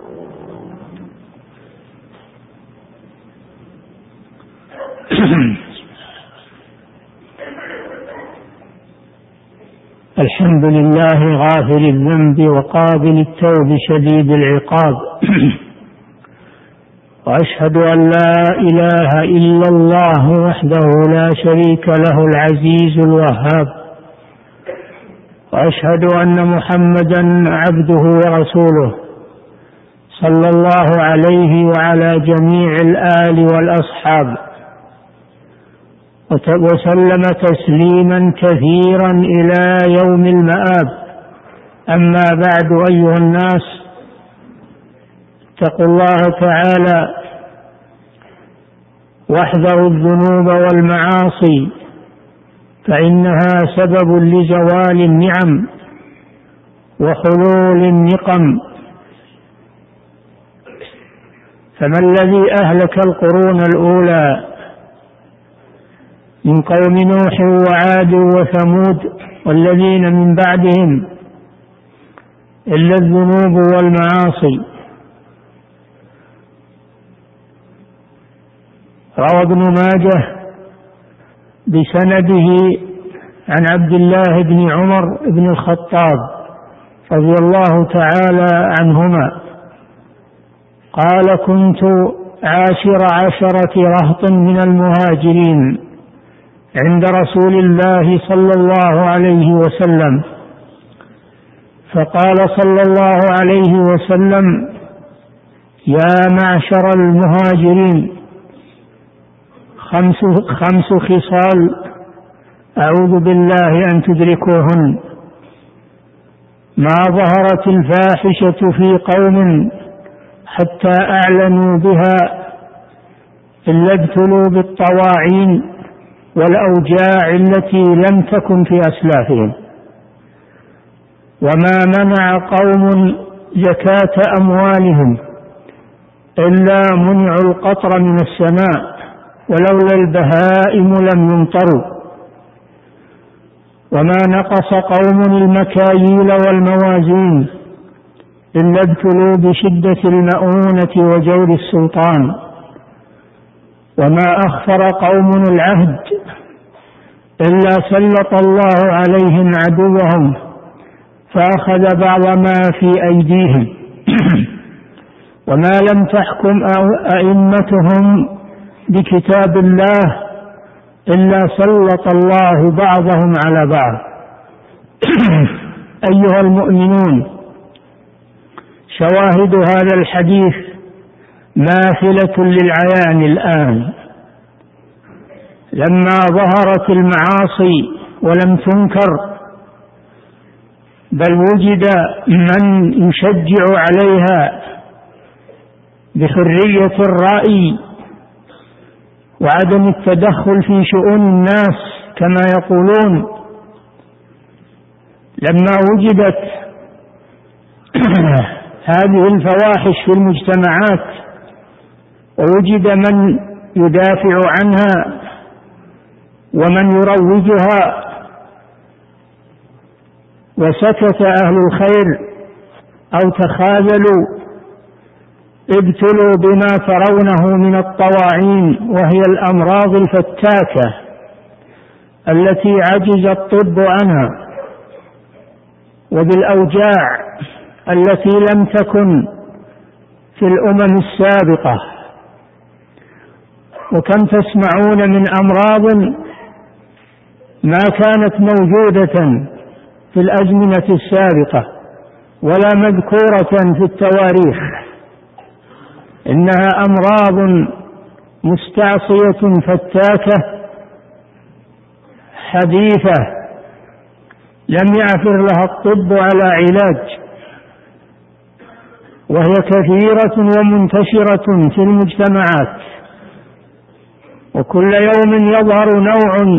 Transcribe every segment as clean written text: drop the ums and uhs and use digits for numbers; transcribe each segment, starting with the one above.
الحمد لله غافر الذنب وقابل التوب شديد العقاب وأشهد أن لا إله إلا الله وحده لا شريك له العزيز الوهاب، وأشهد أن محمدا عبده ورسوله صلى الله عليه وعلى جميع الآل والأصحاب وسلم تسليما كثيرا إلى يوم المآب. أما بعد، أيها الناس، اتقوا الله تعالى واحذروا الذنوب والمعاصي، فإنها سبب لزوال النعم وحلول النقم. فما الذي أهلك القرون الأولى من قوم نوح وعاد وثمود والذين من بعدهم إلا الذنوب والمعاصي؟ روى ابن ماجه بسنده عن عبد الله بن عمر بن الخطاب رضي الله تعالى عنهما قال: كنت عاشر عشرة رهط من المهاجرين عند رسول الله صلى الله عليه وسلم، فقال صلى الله عليه وسلم: يا معشر المهاجرين، خمس خصال أعوذ بالله أن تدركوهن: ما ظهرت الفاحشة في قوم حتى أعلنوا بها إلا ابتلوا بالطواعين والأوجاع التي لم تكن في أسلافهم، وما منع قوم زكاة أموالهم إلا منعوا القطر من السماء، ولولا البهائم لم يمطروا، وما نقص قوم المكاييل والموازين إلا ابتلوا بشدة المؤونة وجور السلطان، وما أخفر قوم العهد إلا سلط الله عليهم عدوهم فأخذ بعض ما في أيديهم، وما لم تحكم أئمتهم بكتاب الله إلا سلط الله بعضهم على بعض. أيها المؤمنون، شواهد هذا الحديث ماثلة للعيان الآن، لما ظهرت المعاصي ولم تنكر، بل وجد من يشجع عليها بحرية الرأي وعدم التدخل في شؤون الناس كما يقولون. لما وجدت هذه الفواحش في المجتمعات ووجد من يدافع عنها ومن يروجها وسكت أهل الخير أو تخاذلوا، ابتلوا بما ترونه من الطواعين، وهي الأمراض الفتاكة التي عجز الطب عنها، وبالأوجاع التي لم تكن في الأمم السابقة. وكم تسمعون من أمراض ما كانت موجودة في الأزمنة السابقة ولا مذكورة في التواريخ، إنها أمراض مستعصية فتاكة حديثة لم يعثر لها الطب على علاج، وهي كثيرة ومنتشرة في المجتمعات، وكل يوم يظهر نوع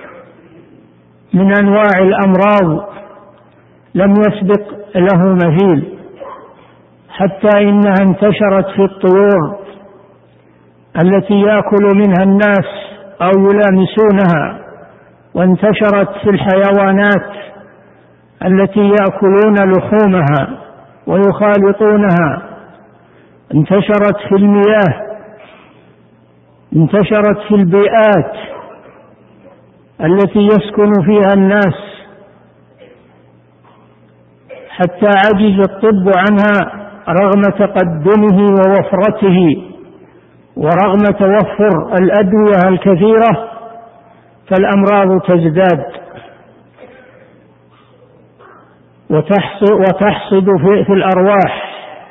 من أنواع الأمراض لم يسبق له مثيل، حتى إنها انتشرت في الطيور التي يأكل منها الناس أو يلامسونها، وانتشرت في الحيوانات التي يأكلون لحومها ويخالطونها انتشرت في المياه، انتشرت في البيئات التي يسكن فيها الناس، حتى عجز الطب عنها رغم تقدمه ووفرته ورغم توفر الأدوية الكثيرة، فالأمراض تزداد وتحصد في الأرواح،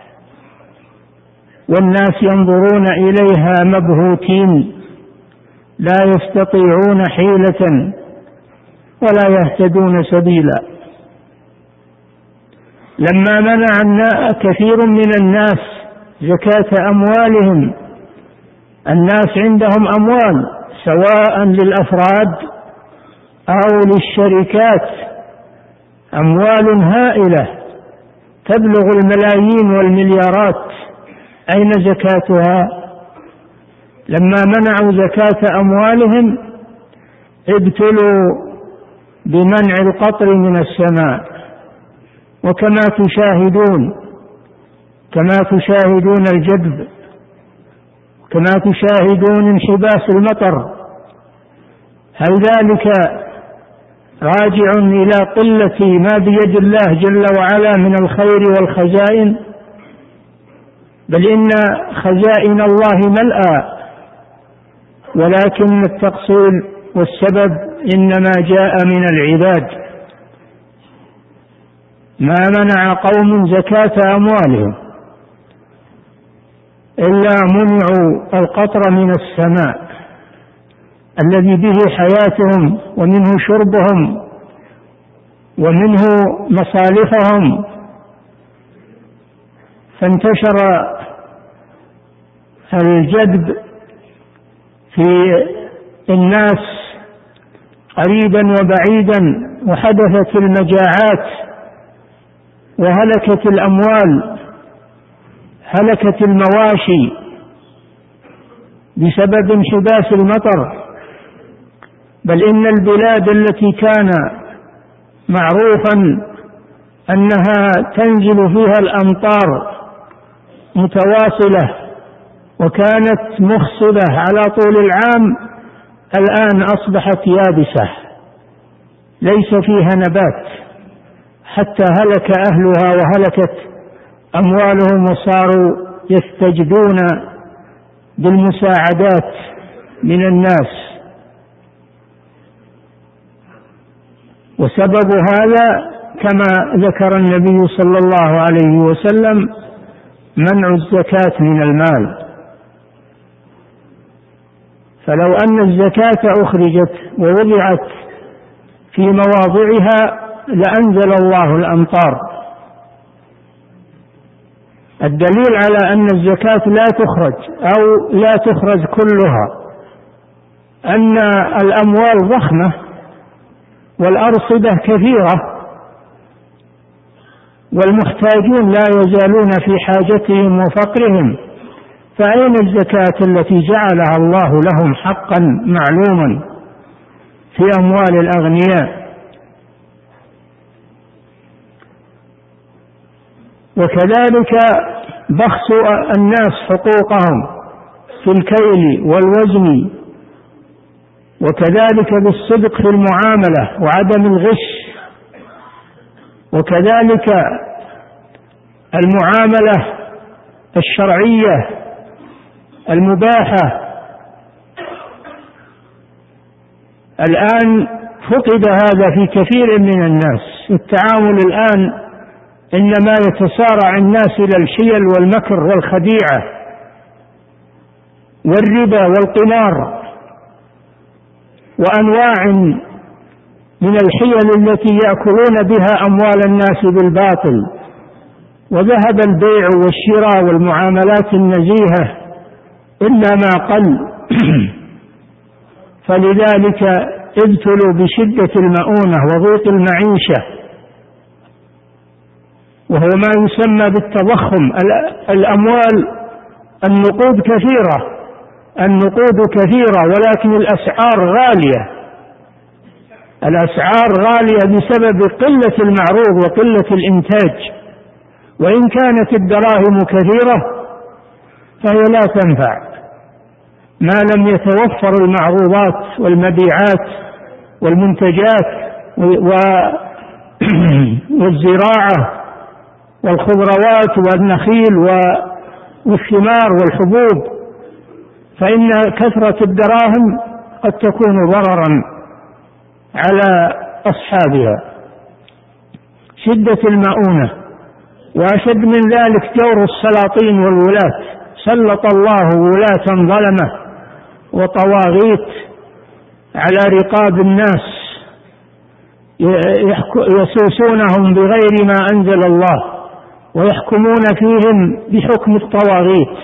والناس ينظرون إليها مبهوتين لا يستطيعون حيلة ولا يهتدون سبيلا. لما منع كثير من الناس زكاة أموالهم، الناس عندهم أموال سواء للأفراد أو للشركات، أموال هائلة تبلغ الملايين والمليارات، أين زكاتها؟ لما منعوا زكاة أموالهم ابتلوا بمنع القطر من السماء، وكما تشاهدون الجدب، كما تشاهدون انحباس المطر، هل ذلك راجع إلى قلة ما بيد الله جل وعلا من الخير والخزائن؟ بل إن خزائن الله ملأى، ولكن التقصير والسبب إنما جاء من العباد. ما منع قوم زكاة أموالهم إلا منعوا القطر من السماء الذي به حياتهم ومنه شربهم ومنه مصالحهم، فانتشر الجدب في الناس قريبا وبعيدا، وحدثت المجاعات وهلكت الأموال، هلكت المواشي بسبب انحباس المطر. بل إن البلاد التي كان معروفا أنها تنزل فيها الأمطار متواصلة وكانت مخصبة على طول العام، الآن أصبحت يابسة ليس فيها نبات، حتى هلك أهلها وهلكت أموالهم، وصاروا يستجدون بالمساعدات من الناس. وسبب هذا كما ذكر النبي صلى الله عليه وسلم منع الزكاة من المال. فلو أن الزكاة أخرجت ووضعت في مواضعها لأنزل الله الأمطار. الدليل على أن الزكاة لا تخرج أو لا تخرج كلها أن الأموال ضخمة والأرصدة كثيرة، والمحتاجون لا يزالون في حاجتهم وفقرهم، فأين الزكاة التي جعلها الله لهم حقا معلوما في أموال الأغنياء؟ وكذلك بخس الناس حقوقهم في الكيل والوزن، وكذلك بالصدق في المعاملة وعدم الغش، وكذلك المعاملة الشرعية المباحة. الآن فقد هذا في كثير من الناس. التعامل الآن إنما يتسارع الناس إلى الحيل والمكر والخديعة والربا والقمار وأنواع من الحيل التي يأكلون بها أموال الناس بالباطل، وذهب البيع والشراء والمعاملات النزيهة إلا ما قل. فلذلك ابتلوا بشدة المؤونة وضيق المعيشة، وهو ما يسمى بالتضخم. الأموال النقود كثيرة ولكن الأسعار غالية. الأسعار غالية بسبب قلة المعروض وقلة الإنتاج، وإن كانت الدراهم كثيرة فهي لا تنفع ما لم يتوفر المعروضات والمبيعات والمنتجات والزراعة والخضروات والنخيل والثمار والحبوب، فإن كثرة الدراهم قد تكون ضررا على أصحابها. شدة المؤونة، وأشد من ذلك جور السلاطين والولاة. سلط الله ولاة ظلمة وطواغيت على رقاب الناس يسوسونهم بغير ما أنزل الله ويحكمون فيهم بحكم الطواغيت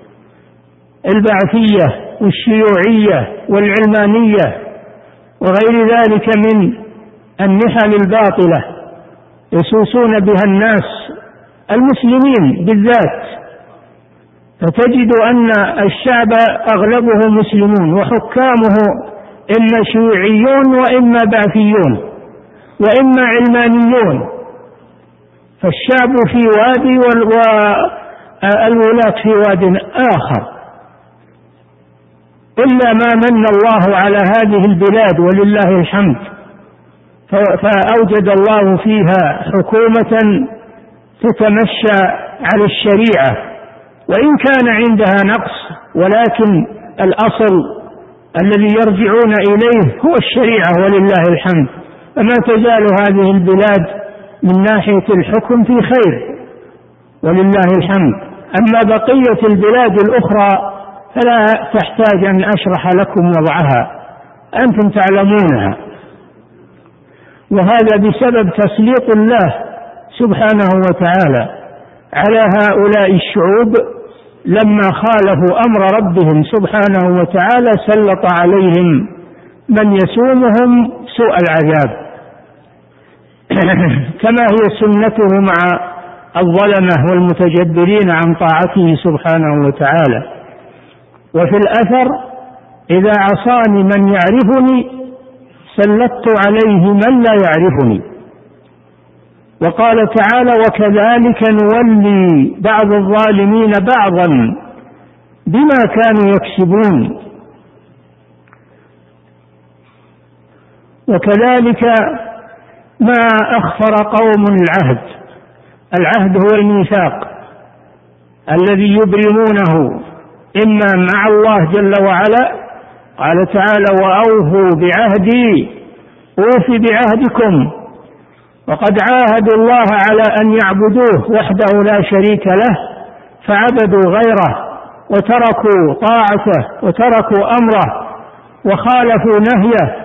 البعثية والشيوعية والعلمانية وغير ذلك من النحل الباطلة، يسوسون بها الناس المسلمين بالذات، فتجد أن الشعب أغلبه مسلمون وحكامه إما شيوعيون وإما بعثيون وإما علمانيون، فالشعب في وادي والولاة في واد آخر. إلا ما من الله على هذه البلاد ولله الحمد، فأوجد الله فيها حكومة تتمشى على الشريعة وإن كان عندها نقص، ولكن الأصل الذي يرجعون إليه هو الشريعة ولله الحمد. فما تزال هذه البلاد من ناحية الحكم في خير ولله الحمد. أما بقية البلاد الأخرى فلا تحتاج أن أشرح لكم وضعها، أنتم تعلمونها. وهذا بسبب تسليط الله سبحانه وتعالى على هؤلاء الشعوب لما خالفوا أمر ربهم سبحانه وتعالى، سلط عليهم من يسومهم سوء العذاب كما هي سنته مع الظلمة والمتجبرين عن طاعته سبحانه وتعالى. وفي الأثر: إذا عصاني من يعرفني سلطت عليه من لا يعرفني. وقال تعالى: وكذلك نولي بعض الظالمين بعضا بما كانوا يكسبون. وكذلك ما أخفر قوم العهد هو الميثاق الذي يبرمونه إما مع الله جل وعلا، قال تعالى: وأوفوا بعهدي أوف بعهدكم. وقد عاهدوا الله على أن يعبدوه وحده لا شريك له، فعبدوا غيره وتركوا طاعته وتركوا أمره وخالفوا نهيه،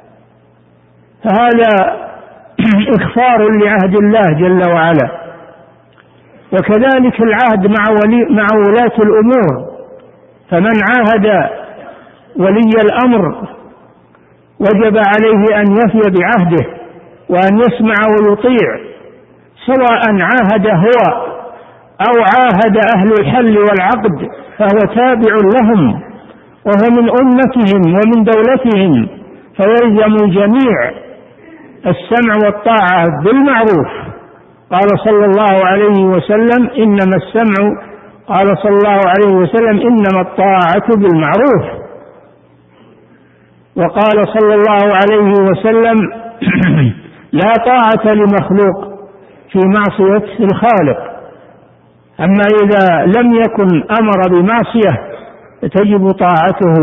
فهذا إخفار لعهد الله جل وعلا. وكذلك العهد مع ولاة الأمور، فمن عاهد ولي الأمر وجب عليه أن يفي بعهده وأن يسمع ويطيع، سواء عاهد هو أو عاهد أهل الحل والعقد، فهو تابع لهم وهو من أمتهم ومن دولتهم، فيلزم الجميع السمع والطاعة بالمعروف. قال صلى الله عليه وسلم: إنما السمع قال صلى الله عليه وسلم: إنما الطاعة بالمعروف. وقال صلى الله عليه وسلم: لا طاعة لمخلوق في معصية الخالق. أما إذا لم يكن أمر بمعصية تجب طاعته،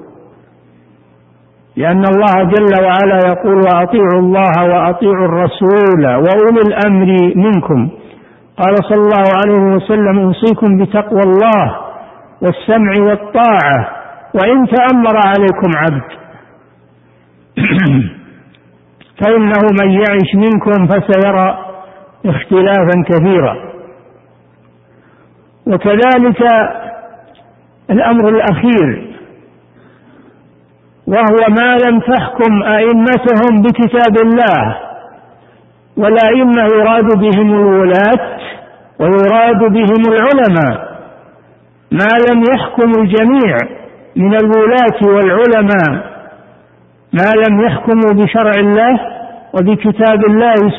لأن الله جل وعلا يقول: وأطيعوا الله وأطيعوا الرسول وأولي الأمر منكم. قال صلى الله عليه وسلم: أوصيكم بتقوى الله والسمع والطاعة وإن تأمر عليكم عبد فإنه من يعش منكم فسيرى اختلافا كثيرا. وكذلك الأمر الأخير، وهو ما لم تحكم أئمتهم بكتاب الله، والأئمة يراد بهم الولاة ويراد بهم العلماء، ما لم يحكم الجميع من الولاة والعلماء ما لم يحكموا بشرع الله وبكتاب الله سبحانه، وسنة رسوله صلى الله عليه وسلم،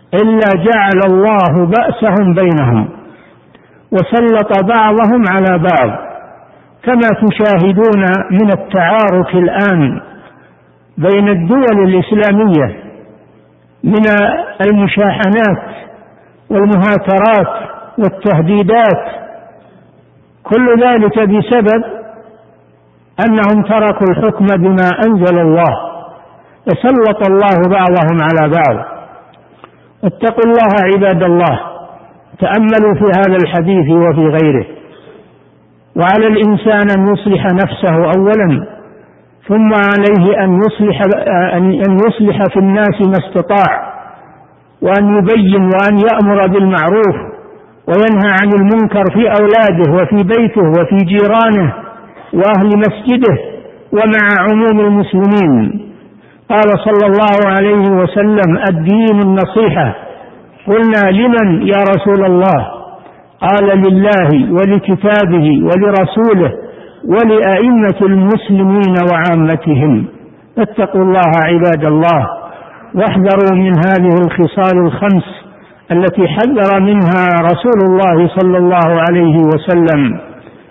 إلا جعل الله بأسهم بينهم وسلط بعضهم على بعض، كما تشاهدون من التعارك الآن بين الدول الإسلامية من المشاحنات والمهاترات والتهديدات، كل ذلك بسبب أنهم تركوا الحكم بما أنزل الله، فسلط الله بعضهم على بعض. اتقوا الله عباد الله، تأملوا في هذا الحديث وفي غيره. وعلى الإنسان أن يصلح نفسه أولا، ثم عليه أن يصلح في الناس ما استطاع، وأن يبين وأن يأمر بالمعروف وينهى عن المنكر في أولاده وفي بيته وفي جيرانه وأهل مسجده ومع عموم المسلمين. قال صلى الله عليه وسلم: الدين النصيحة. قلنا: لمن يا رسول الله؟ قال: لله ولكتابه ولرسوله ولأئمة المسلمين وعامتهم. فاتقوا الله عباد الله، واحذروا من هذه الخصال الخمس التي حذر منها رسول الله صلى الله عليه وسلم.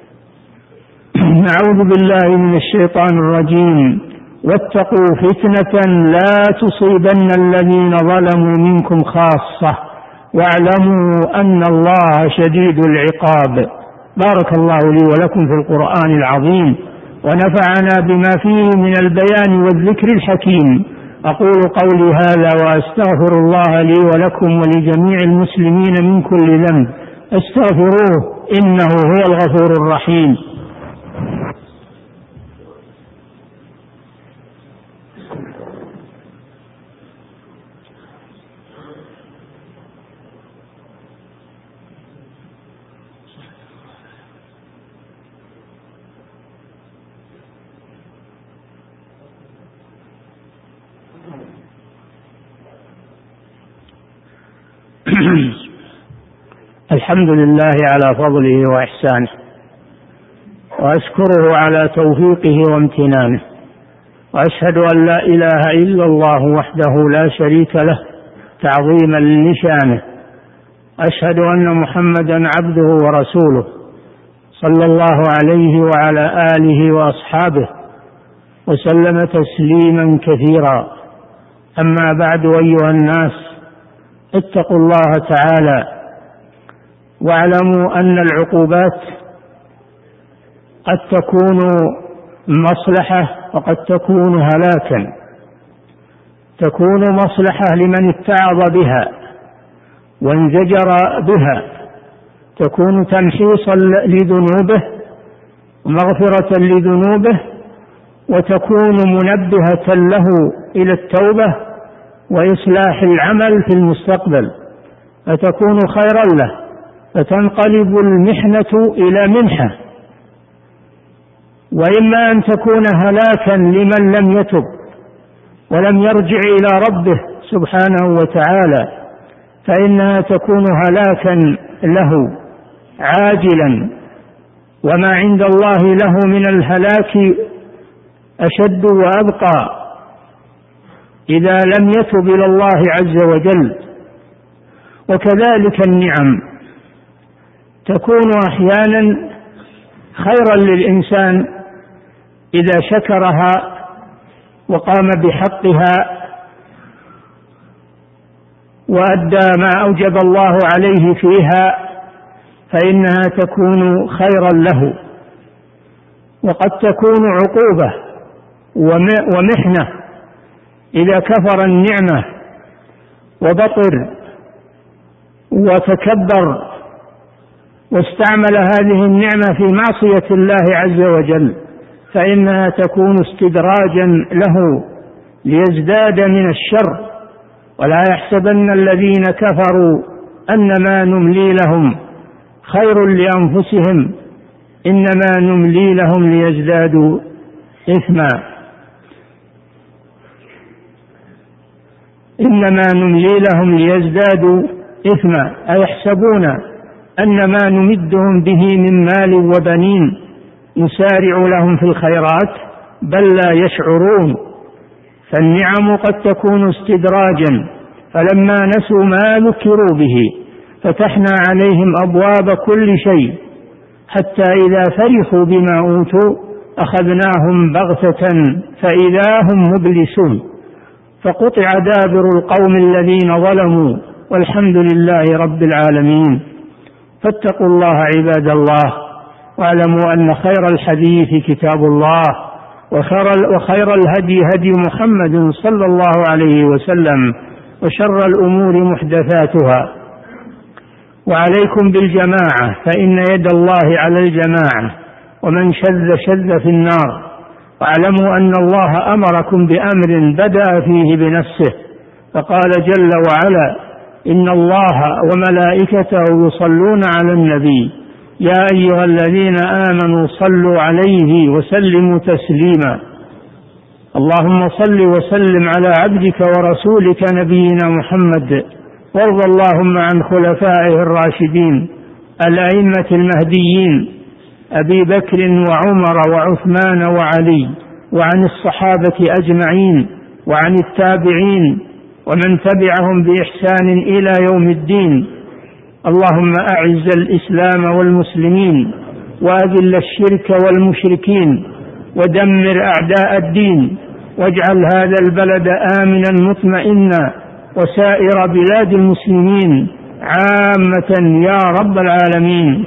نعوذ بالله من الشيطان الرجيم. واتقوا فتنة لا تصيبن الذين ظلموا منكم خاصة واعلموا أن الله شديد العقاب. بارك الله لي ولكم في القرآن العظيم، ونفعنا بما فيه من البيان والذكر الحكيم. أقول قولي هذا وأستغفر الله لي ولكم ولجميع المسلمين من كل ذنب، استغفروه إنه هو الغفور الرحيم. الحمد لله على فضله وإحسانه، وأشكره على توفيقه وامتنانه، وأشهد أن لا إله إلا الله وحده لا شريك له تعظيما لشانه، أشهد أن محمدا عبده ورسوله صلى الله عليه وعلى آله وأصحابه وسلم تسليما كثيرا. أما بعد، أيها الناس، اتقوا الله تعالى، واعلموا أن العقوبات قد تكون مصلحة وقد تكون هلاكا. تكون مصلحة لمن اتعظ بها وانزجر بها، تكون تمحيصا لذنوبه ومغفرة لذنوبه، وتكون منبهة له إلى التوبة وإصلاح العمل في المستقبل، فتكون خيرا له، فتنقلب المحنة إلى منحة. وإما أن تكون هلاكا لمن لم يتب ولم يرجع إلى ربه سبحانه وتعالى، فإنها تكون هلاكا له عاجلا، وما عند الله له من الهلاك أشد وأبقى إذا لم يتب إلى الله عز وجل. وكذلك النعم تكون أحيانا خيرا للإنسان إذا شكرها وقام بحقها وأدى ما أوجب الله عليه فيها، فإنها تكون خيرا له. وقد تكون عقوبة ومحنة إذا كفر النعمة وبطر وتكبر واستعمل هذه النعمة في معصية الله عز وجل، فإنها تكون استدراجا له ليزداد من الشر. ولا يحسبن الذين كفروا أنما نملي لهم خير لأنفسهم إنما نملي لهم ليزدادوا إثما، إنما نملي لهم ليزدادوا إثما، أيحسبون أن ما نمدهم به من مال وبنين نسارع لهم في الخيرات بل لا يشعرون. فالنعم قد تكون استدراجا فلما نسوا ما ذكروا به فتحنا عليهم أبواب كل شيء حتى إذا فرحوا بما أوتوا أخذناهم بغتة فإذا هم مبلسون فقطع دابر القوم الذين ظلموا والحمد لله رب العالمين. فاتقوا الله عباد الله، واعلموا أن خير الحديث كتاب الله، وخير الهدي هدي محمد صلى الله عليه وسلم، وشر الأمور محدثاتها. وعليكم بالجماعة فإن يد الله على الجماعة، ومن شذ في النار. واعلموا أن الله أمركم بأمر بدأ فيه بنفسه فقال جل وعلا: إن الله وملائكته يصلون على النبي يا أيها الذين آمنوا صلوا عليه وسلموا تسليما. اللهم صل وسلم على عبدك ورسولك نبينا محمد، وارض اللهم عن خلفائه الراشدين الأئمة المهديين أبي بكر وعمر وعثمان وعلي، وعن الصحابة أجمعين، وعن التابعين ومن تبعهم بإحسان إلى يوم الدين. اللهم أعز الإسلام والمسلمين، وأذل الشرك والمشركين، ودمر أعداء الدين، واجعل هذا البلد آمنا مطمئنا، وسائر بلاد المسلمين عامة يا رب العالمين.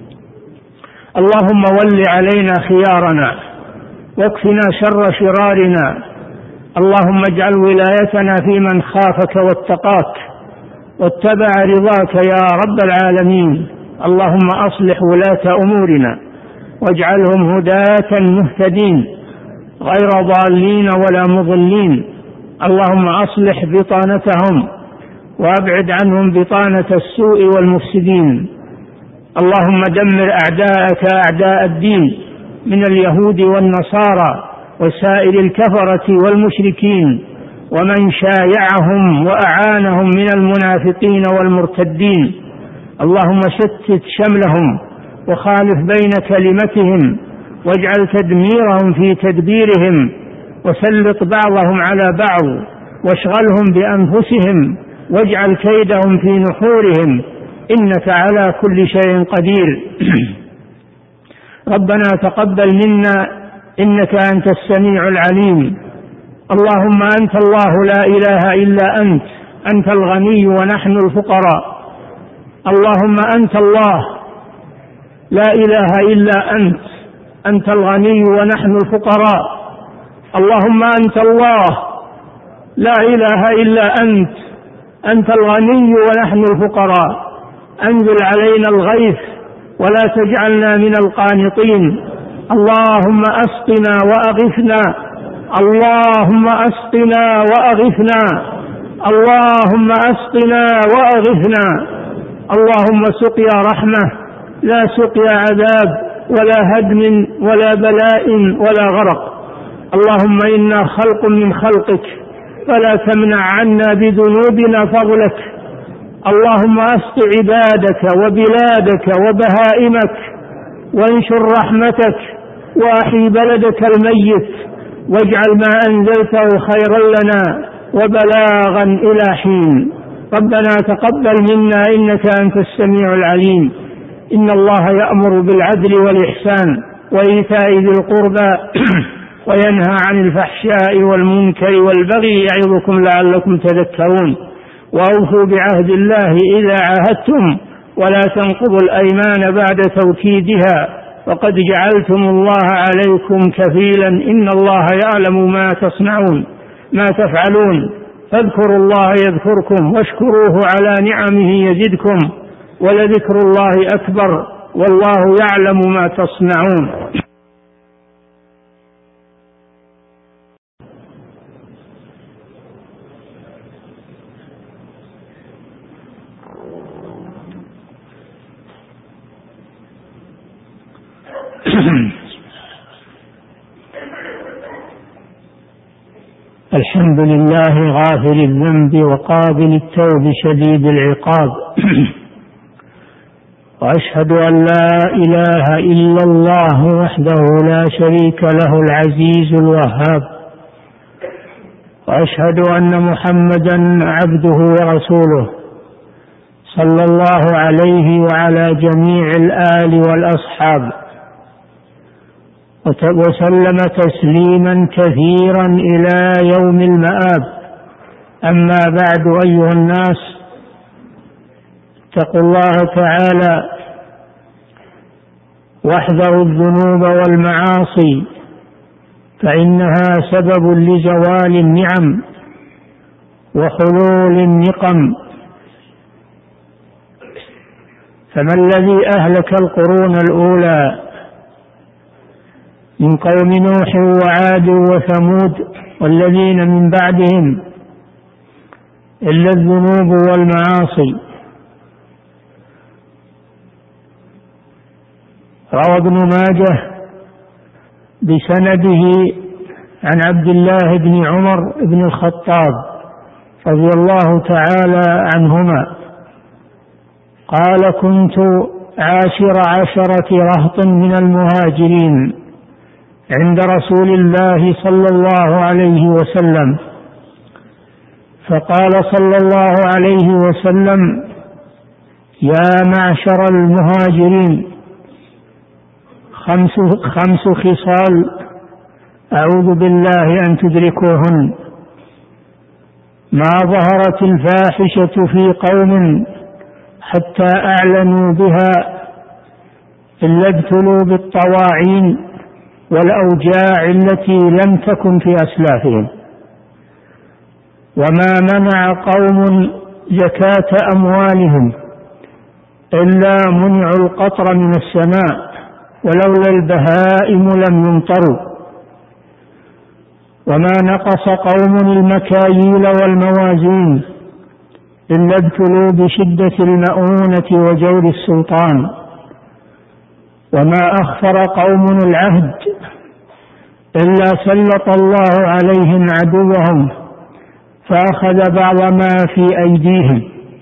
اللهم ول علينا خيارنا، واكفنا شر شرارنا. اللهم اجعل ولايتنا في من خافك واتقاك واتبع رضاك يا رب العالمين. اللهم أصلح ولاة أمورنا، واجعلهم هداة مهتدين غير ضالين ولا مضلين. اللهم أصلح بطانتهم، وأبعد عنهم بطانة السوء والمفسدين. اللهم دمر أعداءك أعداء الدين من اليهود والنصارى وسائر الكفرة والمشركين، ومن شايعهم وأعانهم من المنافقين والمرتدين. اللهم شتت شملهم، وخالف بين كلمتهم، واجعل تدميرهم في تدبيرهم، وسلط بعضهم على بعض، واشغلهم بأنفسهم، واجعل كيدهم في نحورهم، إنك على كل شيء قدير. ربنا تقبل منا إنك أنت السميع العليم. اللهم أنت الله لا إله إلا أنت، أنت الغني ونحن الفقراء. اللهم أنت الله لا إله إلا أنت، أنت الغني ونحن الفقراء. اللهم أنت الله لا إله إلا أنت، أنت الغني ونحن الفقراء. أنزل علينا الغيث ولا تجعلنا من القانطين. اللهم أسقنا وأغثنا، اللهم أسقنا وأغثنا، اللهم أسقنا وأغثنا. اللهم سقيا رحمة لا سقيا عذاب ولا هدم ولا بلاء ولا غرق. اللهم إنا خلق من خلقك فلا تمنع عنا بذنوبنا فضلك. اللهم أسق عبادك وبلادك وبهائمك، وانشر رحمتك، وأحي بلدك الميت، واجعل ما أنزلته خيرا لنا وبلاغا إلى حين. ربنا تقبل منا إنك أنت السميع العليم. إن الله يأمر بالعدل والإحسان وإيتاء ذي القربى وينهى عن الفحشاء والمنكر والبغي يعظكم لعلكم تذكرون. وأوفوا بعهد الله إذا عاهدتم، ولا تنقضوا الأيمان بعد توكيدها، وقد جعلتم الله عليكم كفيلا إن الله يعلم ما تصنعون ما تفعلون. فاذكروا الله يذكركم، واشكروه على نعمه يزدكم، ولذكر الله أكبر، والله يعلم ما تصنعون. الحمد لله غافر الذنب وقابل التوب شديد العقاب. وأشهد أن لا إله إلا الله وحده لا شريك له العزيز الوهاب. وأشهد أن محمدا عبده ورسوله صلى الله عليه وعلى جميع الآل والأصحاب وسلم تسليما كثيرا إلى يوم المآب. أما بعد، أيها الناس، اتقوا الله تعالى واحذروا الذنوب والمعاصي، فإنها سبب لزوال النعم وحلول النقم. فما الذي أهلك القرون الأولى من قوم نوح وعاد وثمود والذين من بعدهم إلا الذنوب والمعاصي؟ روى ابن ماجه بسنده عن عبد الله بن عمر بن الخطاب رضي الله تعالى عنهما قال: كنت عاشر عشرة رهط من المهاجرين عند رسول الله صلى الله عليه وسلم، فقال صلى الله عليه وسلم: يا معشر المهاجرين، خمس خصال أعوذ بالله أن تدركوهن: ما ظهرت الفاحشة في قوم حتى أعلنوا بها إلا ابتلوا بالطواعين والأوجاع التي لم تكن في أسلافهم، وما منع قوم زكاة أموالهم إلا منعوا القطر من السماء ولولا البهائم لم يمطروا، وما نقص قوم المكاييل والموازين إلا ابتلوا بشدة المؤونة وجور السلطان، وما أخفر قوم العهد إلا سلط الله عليهم عدوهم فأخذ بعض ما في أيديهم،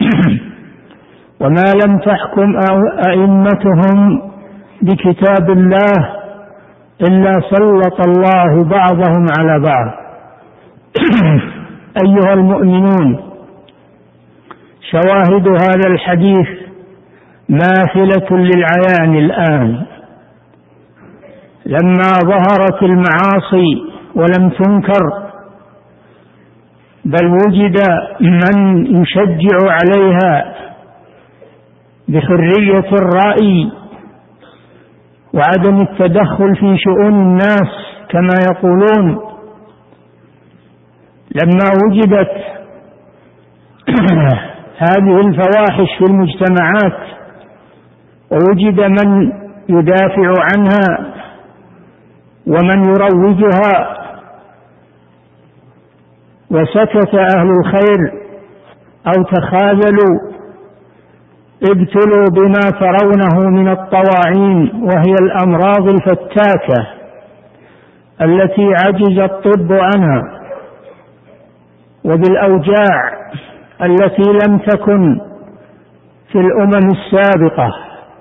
وما لم تحكم أئمتهم بكتاب الله إلا سلط الله بعضهم على بعض. أيها المؤمنون، شواهد هذا الحديث ماثلة للعيان الآن، لما ظهرت المعاصي ولم تنكر، بل وجد من يشجع عليها بحرية الرأي وعدم التدخل في شؤون الناس كما يقولون. لما وجدت هذه الفواحش في المجتمعات ووجد من يدافع عنها ومن يروجها وسكت أهل الخير أو تخاذلوا، ابتلوا بما ترونه من الطواعين، وهي الأمراض الفتاكة التي عجز الطب عنها، وبالأوجاع التي لم تكن في الأمم السابقة.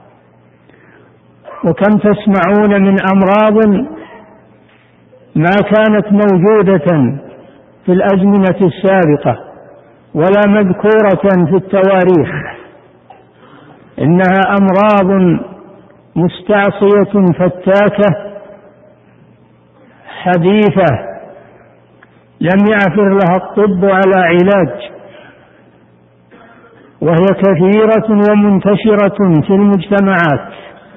وكم تسمعون من أمراض ما كانت موجودة في الأزمنة السابقة ولا مذكورة في التواريخ، إنها أمراض مستعصية فتاكة حديثة لم يعثر لها الطب على علاج، وهي كثيرة ومنتشرة في المجتمعات،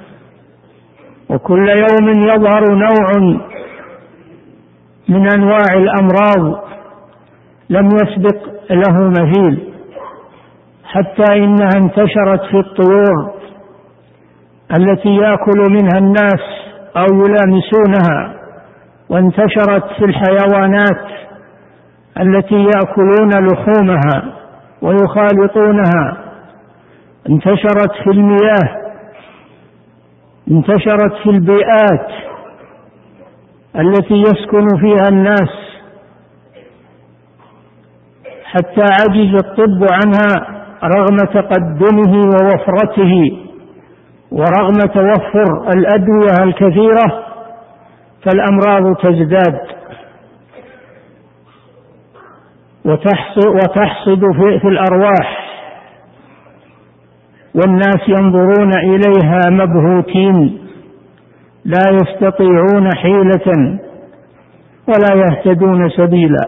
وكل يوم يظهر نوع من أنواع الأمراض لم يسبق له مثيل، حتى إنها انتشرت في الطيور التي يأكل منها الناس أو يلامسونها، وانتشرت في الحيوانات التي يأكلون لحومها ويخالطونها، انتشرت في المياه، انتشرت في البيئات التي يسكن فيها الناس، حتى عجز الطب عنها رغم تقدمه ووفرته ورغم توفر الأدوية الكثيرة، فالأمراض تزداد. وتحصد في الأرواح، والناس ينظرون إليها مبهوتين لا يستطيعون حيلة ولا يهتدون سبيلا.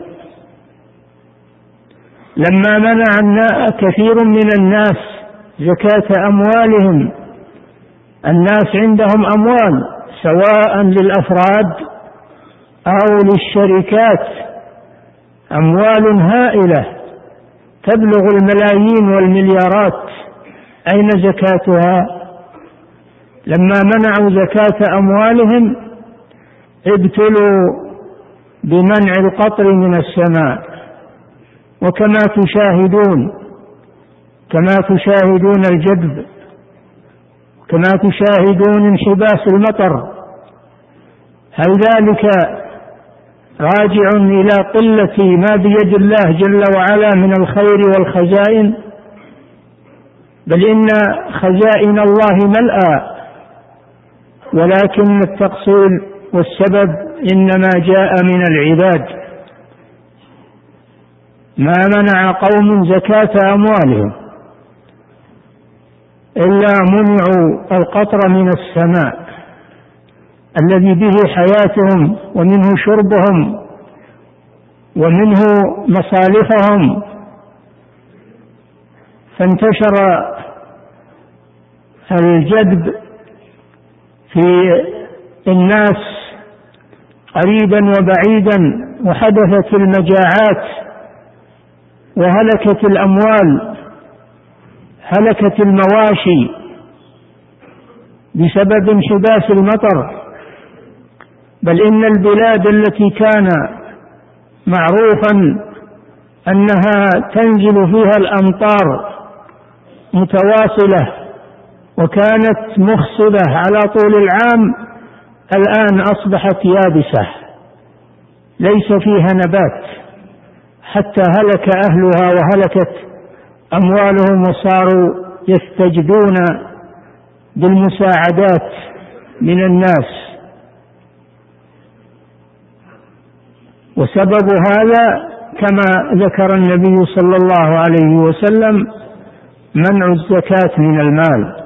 لما منع كثير من الناس زكاة أموالهم، الناس عندهم أموال سواء للأفراد أو للشركات، أموال هائلة تبلغ الملايين والمليارات، أين زكاتها؟ لما منعوا زكاة أموالهم ابتلوا بمنع القطر من السماء، وكما تشاهدون الجدب، كما تشاهدون انحباس المطر، هل ذلك راجع إلى قلة ما بيد الله جل وعلا من الخير والخزائن؟ بل إن خزائن الله ملأى، ولكن التقصير والسبب إنما جاء من العباد. ما منع قوم زكاة أموالهم إلا منعوا القطر من السماء الذي به حياتهم ومنه شربهم ومنه مصالحهم، فانتشر الجدب في الناس قريبا وبعيدا، وحدثت المجاعات وهلكت الأموال، هلكت المواشي بسبب انحباس المطر. بل إن البلاد التي كان معروفا أنها تنزل فيها الأمطار متواصلة وكانت مخصبة على طول العام، الآن أصبحت يابسة ليس فيها نبات، حتى هلك أهلها وهلكت أموالهم، وصاروا يستجدون بالمساعدات من الناس. وسبب هذا كما ذكر النبي صلى الله عليه وسلم منع الزكاة من المال.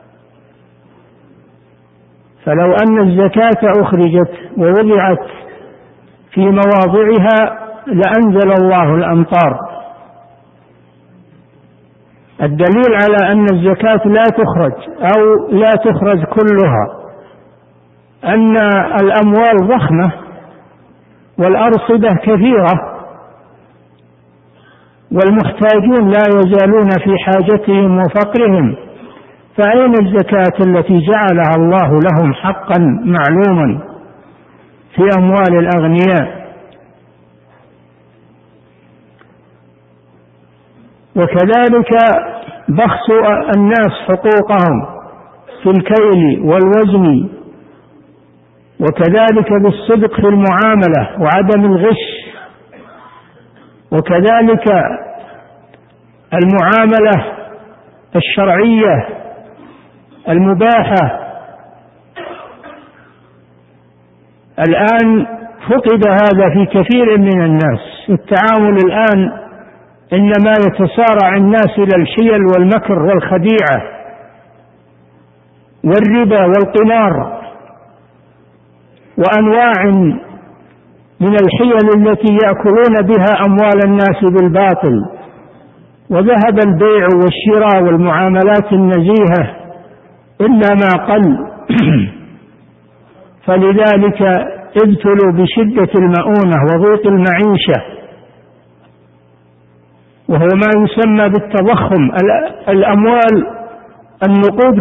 فلو أن الزكاة أخرجت ووضعت في مواضعها لأنزل الله الأمطار. الدليل على أن الزكاة لا تخرج أو لا تخرج كلها أن الأموال ضخمة والأرصدة كثيرة، والمحتاجون لا يزالون في حاجتهم وفقرهم، فأين الزكاة التي جعلها الله لهم حقا معلوما في أموال الأغنياء؟ وكذلك بخس الناس حقوقهم في الكيل والوزن، وكذلك بالصدق في المعاملة وعدم الغش، وكذلك المعاملة الشرعية المباحة. الآن فقد هذا في كثير من الناس. التعامل الآن إنما يتسارع الناس إلى الحيل والمكر والخديعة والربا والقمار وأنواع من الحيل التي يأكلون بها أموال الناس بالباطل. وذهب البيع والشراء والمعاملات النزيهة إلا ما قل. فلذلك ابتلوا بشدة المؤونة وضيق المعيشة، وهو ما يسمى بالتضخم. الأموال النقود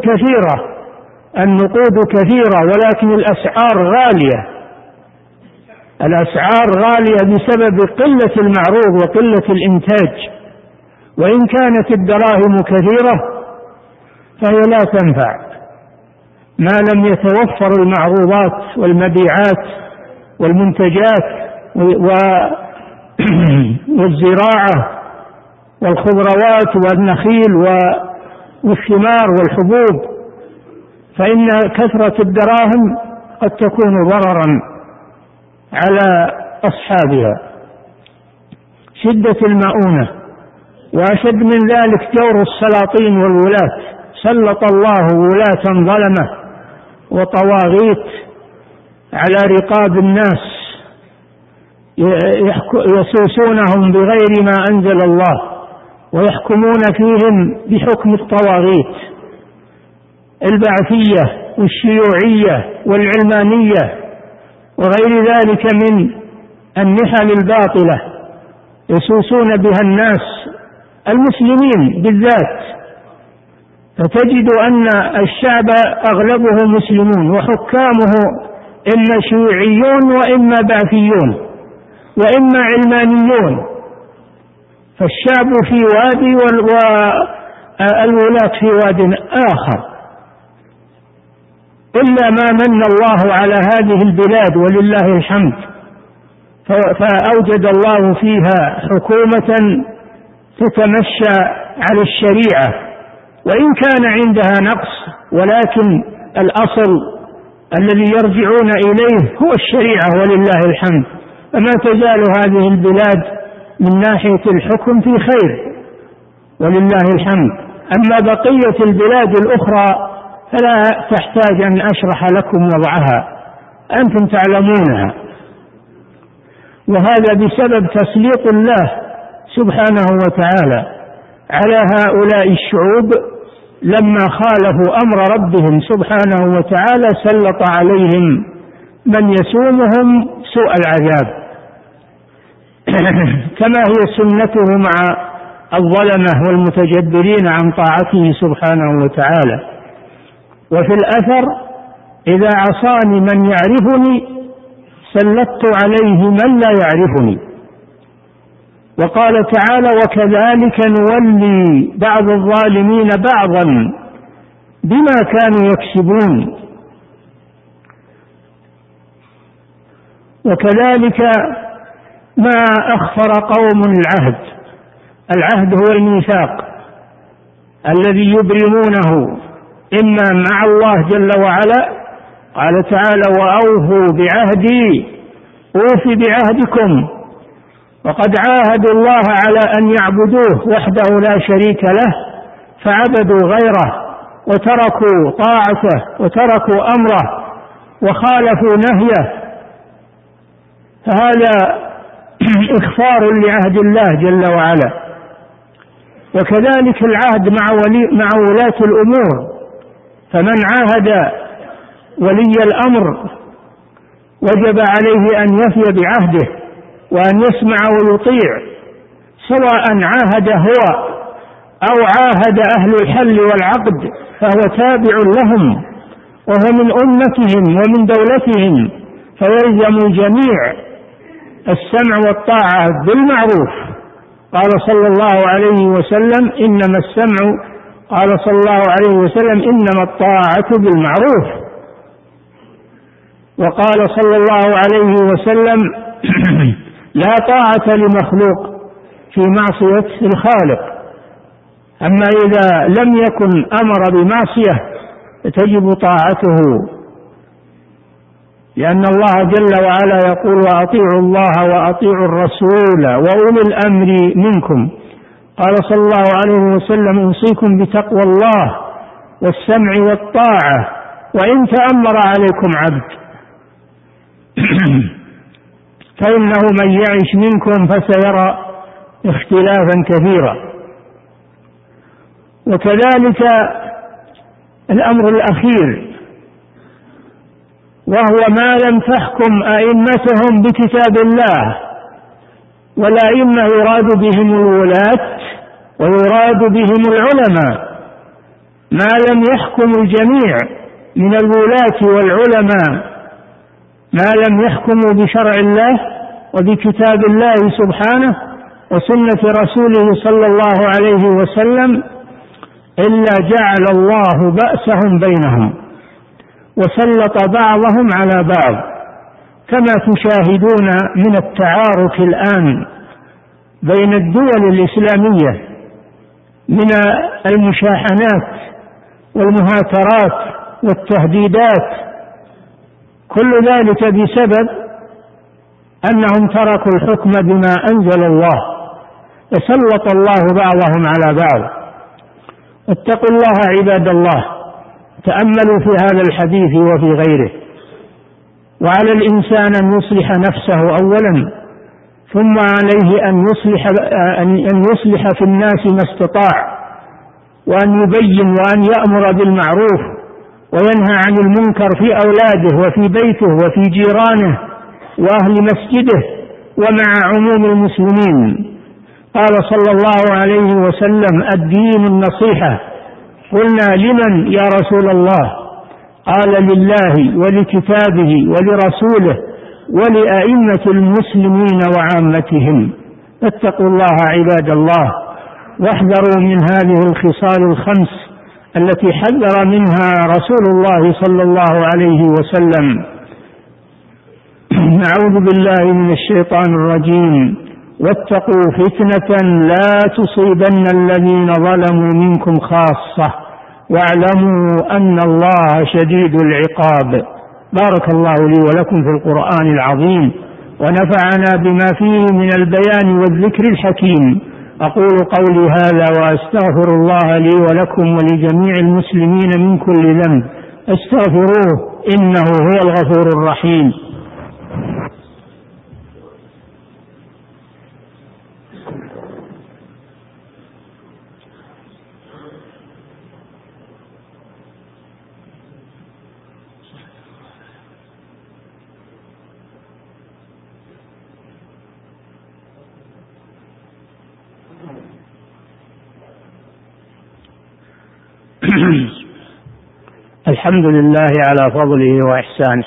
كثيرة ولكن الأسعار غالية. الأسعار غالية بسبب قلة المعروض وقلة الإنتاج، وإن كانت الدراهم كثيرة فهي لا تنفع ما لم يتوفر المعروضات والمبيعات والمنتجات والزراعة والخضروات والنخيل والثمار والحبوب، فإن كثرة الدراهم قد تكون ضررا على أصحابها. شدة المؤونة. وأشد من ذلك جور السلاطين والولاة، سلط الله ولاة ظلمة وطواغيت على رقاب الناس يسوسونهم بغير ما أنزل الله ويحكمون فيهم بحكم الطواغيت، البعثية والشيوعية والعلمانية وغير ذلك من النحل الباطلة يسوسون بها الناس المسلمين بالذات. فتجد أن الشعب أغلبه مسلمون وحكامه إما شيوعيون وإما بعثيون وإما علمانيون، فالشعب في وادي والولاة في واد آخر. إلا ما من الله على هذه البلاد ولله الحمد، فأوجد الله فيها حكومة تتمشى على الشريعة وإن كان عندها نقص، ولكن الأصل الذي يرجعون إليه هو الشريعة ولله الحمد. فما تزال هذه البلاد من ناحية الحكم في خير ولله الحمد. أما بقية البلاد الأخرى فلا تحتاج أن أشرح لكم وضعها، أنتم تعلمونها. وهذا بسبب تسليط الله سبحانه وتعالى على هؤلاء الشعوب، لما خالفوا أمر ربهم سبحانه وتعالى سلط عليهم من يسومهم سوء العذاب كما هي سنته مع الظلمة والمتجبرين عن طاعته سبحانه وتعالى. وفي الأثر: إذا عصاني من يعرفني سلطت عليه من لا يعرفني. وقال تعالى: وكذلك نولي بعض الظالمين بعضا بما كانوا يكسبون. وكذلك ما أخفر قوم العهد هو الميثاق الذي يبرمونه إما مع الله جل وعلا، قال تعالى: وأوفوا بعهدي أوف بعهدكم. وقد عاهدوا الله على أن يعبدوه وحده لا شريك له، فعبدوا غيره وتركوا طاعته وتركوا أمره وخالفوا نهيه، فهذا إخفار لعهد الله جل وعلا. وكذلك العهد مع ولاة الأمور، فمن عاهد ولي الأمر وجب عليه أن يفي بعهده وأن يسمع ويطيع، سواء عاهد هو أو عاهد أهل الحل والعقد، فهو تابع لهم وهو من أمتهم ومن دولتهم، فيلزم الجميع السمع والطاعة بالمعروف. قال صلى الله عليه وسلم: إنما السمع قال صلى الله عليه وسلم: إنما الطاعة بالمعروف. وقال صلى الله عليه وسلم: لا طاعة لمخلوق في معصية الخالق. أما إذا لم يكن أمر بمعصية تجب طاعته، لأن الله جل وعلا يقول: وأطيعوا الله وأطيعوا الرسول وأولي الأمر منكم. قال صلى الله عليه وسلم: أوصيكم بتقوى الله والسمع والطاعة وإن تأمر عليكم عبد فإنه من يعش منكم فسيرى اختلافا كثيرا. وكذلك الأمر الأخير، وهو ما لم تحكم أئمتهم بكتاب الله، والأئمة يراد بهم الولاة ويراد بهم العلماء، ما لم يحكم الجميع من الولاة والعلماء، ما لم يحكموا بشرع الله وبكتاب الله سبحانه وسنة رسوله صلى الله عليه وسلم، إلا جعل الله بأسهم بينهم وسلط بعضهم على بعض، كما تشاهدون من التعارك الآن بين الدول الإسلامية من المشاحنات والمهاترات والتهديدات، كل ذلك بسبب أنهم تركوا الحكم بما أنزل الله فسلط الله بعضهم على بعض. اتقوا الله عباد الله، تأملوا في هذا الحديث وفي غيره. وعلى الإنسان أن يصلح نفسه أولا، ثم عليه أن يصلح في الناس ما استطاع، وأن يبين وأن يأمر بالمعروف وينهى عن المنكر في أولاده وفي بيته وفي جيرانه وأهل مسجده ومع عموم المسلمين. قال صلى الله عليه وسلم: الدين النصيحة. قلنا: لمن يا رسول الله؟ قال: لله ولكتابه ولرسوله ولأئمة المسلمين وعامتهم. فاتقوا الله عباد الله، واحذروا من هذه الخصال الخمس التي حذر منها رسول الله صلى الله عليه وسلم. نعوذ بالله من الشيطان الرجيم. واتقوا فتنة لا تصيبن الذين ظلموا منكم خاصة واعلموا أن الله شديد العقاب. بارك الله لي ولكم في القرآن العظيم، ونفعنا بما فيه من البيان والذكر الحكيم. أقول قولي هذا وأستغفر الله لي ولكم ولجميع المسلمين من كل ذنب، استغفروه إنه هو الغفور الرحيم. الحمد لله على فضله وإحسانه،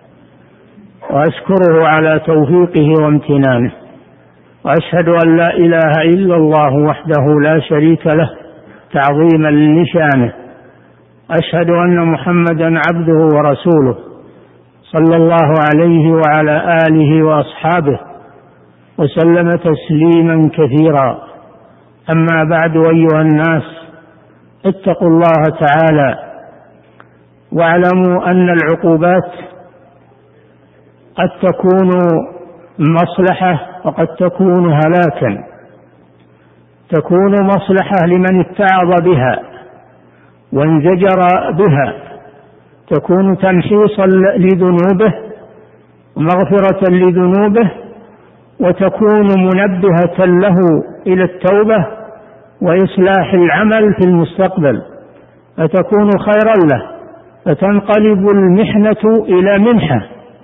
وأشكره على توفيقه وامتنانه، وأشهد أن لا إله إلا الله وحده لا شريك له تعظيما لشانه. أشهد أن محمدا عبده ورسوله صلى الله عليه وعلى آله وأصحابه وسلم تسليما كثيرا. أما بعد، أيها الناس، اتقوا الله تعالى، واعلموا أن العقوبات قد تكون مصلحة وقد تكون هلاكا. تكون مصلحة لمن اتعظ بها وانزجر بها، تكون تمحيصا لذنوبه ومغفرة لذنوبه، وتكون منبهة له إلى التوبة وإصلاح العمل في المستقبل، فتكون خيرا له، فتنقلب المحنة إلى منحة.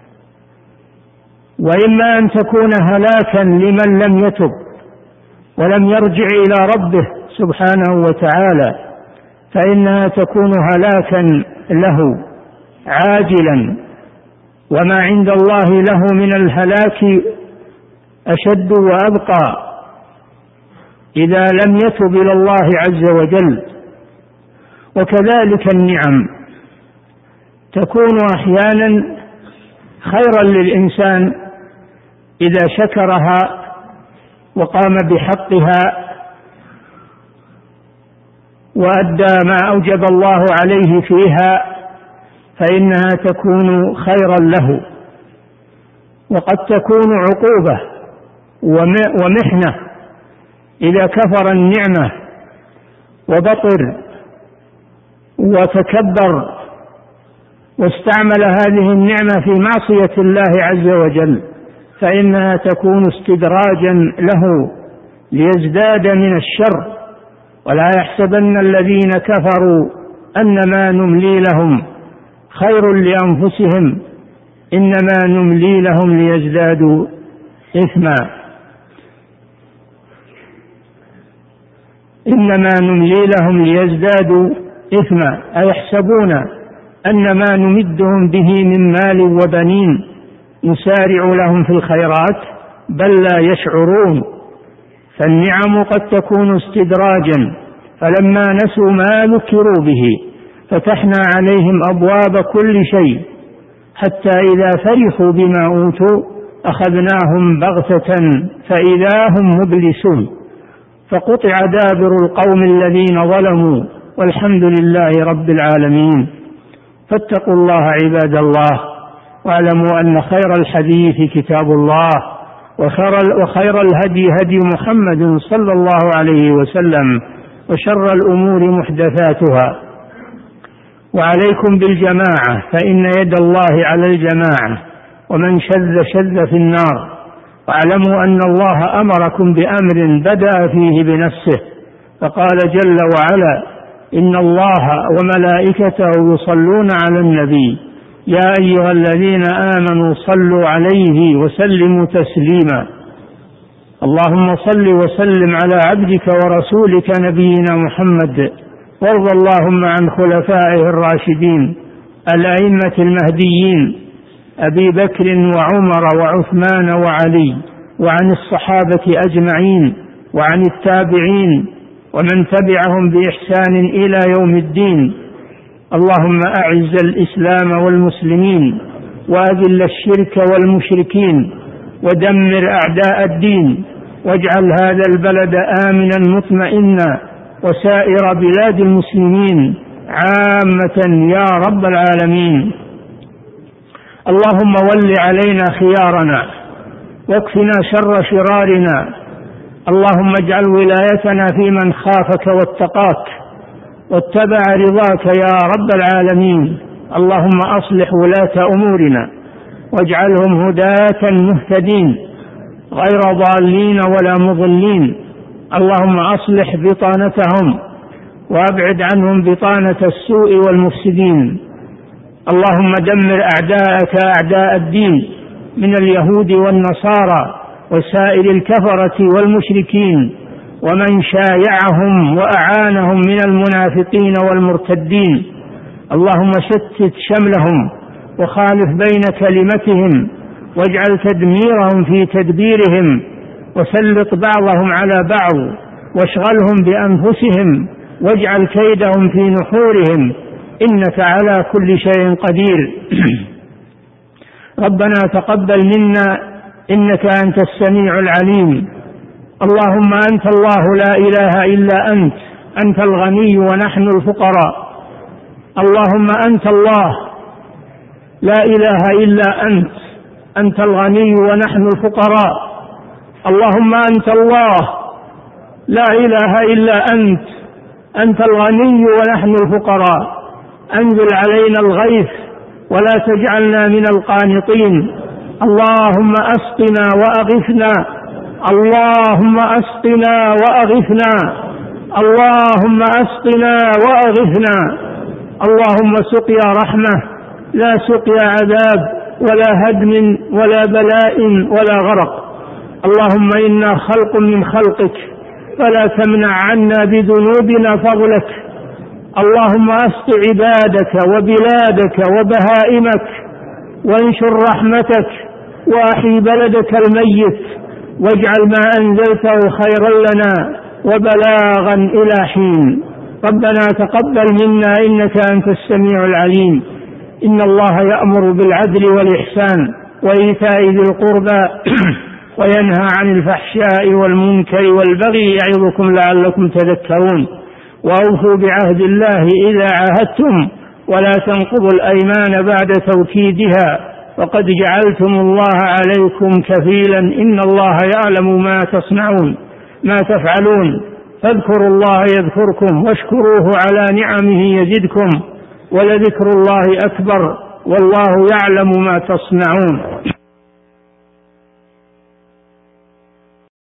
وإما أن تكون هلاكا لمن لم يتب ولم يرجع إلى ربه سبحانه وتعالى، فإنها تكون هلاكا له عاجلا، وما عند الله له من الهلاك أشد وأبقى إذا لم يتب إلى الله عز وجل. وكذلك النعم تكون أحيانا خيرا للإنسان إذا شكرها وقام بحقها وأدى ما أوجب الله عليه فيها، فإنها تكون خيرا له. وقد تكون عقوبة ومحنة إذا كفر النعمة وبطر وتكبر واستعمل هذه النعمة في معصية الله عز وجل، فإنها تكون استدراجا له ليزداد من الشر. ولا يحسبن الذين كفروا أنما نملي لهم خير لأنفسهم إنما نملي لهم ليزدادوا إثما. إنما نملي لهم ليزدادوا إثما أيحسبون أن ما نمدهم به من مال وبنين نسارع لهم في الخيرات بل لا يشعرون. فالنعم قد تكون استدراجا، فلما نسوا ما ذكروا به فتحنا عليهم أبواب كل شيء حتى إذا فرحوا بما أوتوا أخذناهم بغتة فإذا هم مبلسون. فقطع دابر القوم الذين ظلموا والحمد لله رب العالمين. فاتقوا الله عباد الله، واعلموا أن خير الحديث كتاب الله، وخير الهدي هدي محمد صلى الله عليه وسلم، وشر الأمور محدثاتها. وعليكم بالجماعة، فإن يد الله على الجماعة، ومن شذ في النار. واعلموا أن الله أمركم بأمر بدأ فيه بنفسه، فقال جل وعلا: إن الله وملائكته يصلون على النبي يا أيها الذين آمنوا صلوا عليه وسلموا تسليما. اللهم صل وسلم على عبدك ورسولك نبينا محمد، وارض اللهم عن خلفائه الراشدين الأئمة المهديين أبي بكر وعمر وعثمان وعلي، وعن الصحابة أجمعين، وعن التابعين ومن تبعهم بإحسان إلى يوم الدين. اللهم أعز الإسلام والمسلمين، وأذل الشرك والمشركين، ودمر أعداء الدين، واجعل هذا البلد آمنا مطمئنا، وسائر بلاد المسلمين عامة يا رب العالمين. اللهم ول علينا خيارنا، واكفنا شر شرارنا. اللهم اجعل ولايتنا في من خافك واتقاك واتبع رضاك يا رب العالمين. اللهم أصلح ولاة أمورنا، واجعلهم هداة مهتدين غير ضالين ولا مضلين. اللهم أصلح بطانتهم، وأبعد عنهم بطانة السوء والمفسدين. اللهم دمر أعداءك أعداء الدين من اليهود والنصارى وسائر الكفرة والمشركين، ومن شايعهم وأعانهم من المنافقين والمرتدين. اللهم شتت شملهم، وخالف بين كلمتهم، واجعل تدميرهم في تدبيرهم، وسلط بعضهم على بعض، واشغلهم بأنفسهم، واجعل كيدهم في نحورهم، إنك على كل شيء قدير. ربنا تقبل منا إنك أنت السميع العليم. اللهم أنت الله لا إله إلا أنت، أنت الغني ونحن الفقراء. اللهم أنت الله لا إله إلا أنت، أنت الغني ونحن الفقراء. اللهم أنت الله لا إله إلا أنت، أنت الغني ونحن الفقراء. أنزل علينا الغيث ولا تجعلنا من القانطين. اللهم أسقنا وأغثنا، اللهم أسقنا وأغثنا، اللهم أسقنا وأغثنا. اللهم سقيا رحمة لا سقيا عذاب ولا هدم ولا بلاء ولا غرق. اللهم إنا خلق من خلقك، فلا تمنع عنا بذنوبنا فضلك. اللهم أسق عبادك وبلادك وبهائمك، وانشر رحمتك، وأحي بلدك الميت، واجعل ما أنزلته خيرا لنا وبلاغا إلى حين. ربنا تقبل منا إنك أنت السميع العليم. إن الله يأمر بالعدل والإحسان وإيتاء ذي القربى وينهى عن الفحشاء والمنكر والبغي يعظكم لعلكم تذكرون. وأوفوا بعهد الله إذا عاهدتم، ولا تنقضوا الأيمان بعد توكيدها، وقد جعلتم الله عليكم كفيلا، إن الله يعلم ما تصنعون ما تفعلون. فاذكروا الله يذكركم، واشكروه على نعمه يزدكم، ولذكر الله أكبر، والله يعلم ما تصنعون.